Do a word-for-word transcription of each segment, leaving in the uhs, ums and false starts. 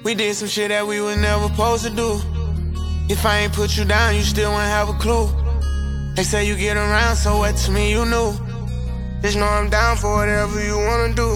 We did some shit that we was never supposed to do. If I ain't put you down, you still wouldn't have a clue. They say you get around, so what to me you knew. Just know I'm down for whatever you wanna do.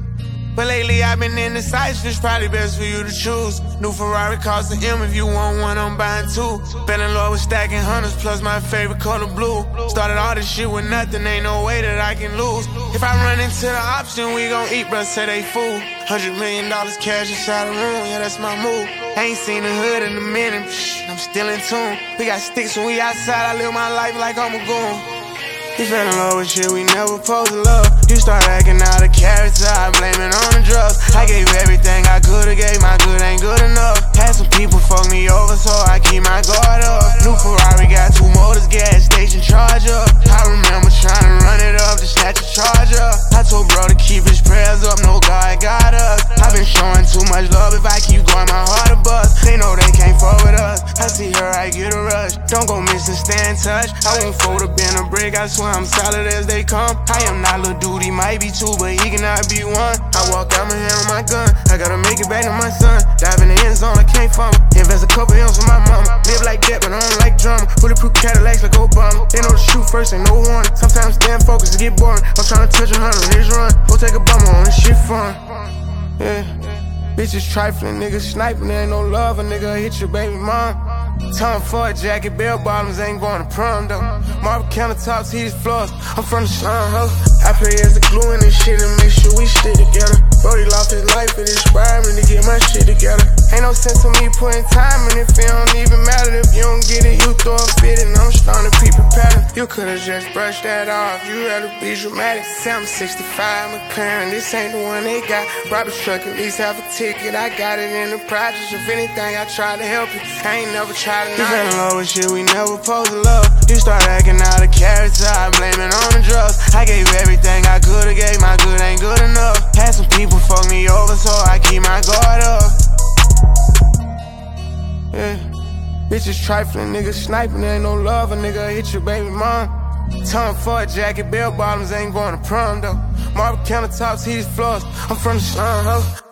But lately I've been indecisive, it's probably best for you to choose. New Ferrari costs an M, if you want one, I'm buying two. Been in love with stacking hundreds, plus my favorite color blue. Started all this shit with nothing, ain't no way that I can lose. If I run into the option, we gon' eat, bruh, say they fool. Hundred million dollars cash inside the room, yeah, that's my move. Ain't seen the hood in a minute, psh, I'm still in tune. We got sticks when we outside, I live my life like I'm a goon. You fell in love with shit we never supposed to love. You start acting out of character, I blame it on the drugs. I gave everything I could've gave, my good ain't good enough. Had some people fuck me over, so I keep my guard up. New Ferrari got two motors, gas station charge up. I remember trying to run it up to snatch a charge up. I told bro to keep his prayers up, no God got us. I've been showing too much love, if I keep going my heart a bust. They know they can't fuck with us, I see her, I get a rush. Don't go missing, stay in touch. I won't fold up in a brick, I swear I'm solid as they come. I am not Lil Dude, he might be two, but he cannot be one. I walk out my hand with my gun, I gotta make it back to my son. Dive in the end zone, I can't fumble. Invest a couple M's for my mama. Live like that, but I don't like drama. Bulletproof Cadillacs like Obama. They know to shoot first, ain't no warning. Sometimes staying focused to get boring. I'm trying to touch a hundred, his run. Go take a bummer on this shit fun. Yeah, bitches trifling, niggas sniping, there ain't no love. A nigga hit your baby mom. Time for a jacket, bell bottoms ain't going to prom though. Marble countertops, heated floors, I'm from the slum, ho. I play as the glue in this shit and make sure we stick together. Brody lost his life, it inspired me to get my shit together. Ain't no sense in me putting time in if it don't even matter. If you don't get it, you throw a fit and I'm starting to peep a pattern. You could've just brushed that off, you rather be dramatic. Say I'm sixty-five McLaren, this ain't the one they got. Robert's truck, at least have a ticket, I got it in the projects. If anything, I try to help you, I ain't never tried to knock. You fell in love with shit we never supposed to love. You start acting out of character, I blame it on the drugs. I gave everything I could've gave, my good ain't good enough. Had some people fuck me over, so I keep my guard up. Yeah, bitches trifling, niggas sniping, there ain't no love. A nigga hit your baby mom. Time for a jacket, bell bottoms ain't going to prom though. Marble countertops, heated floors, I'm from the slum, ho.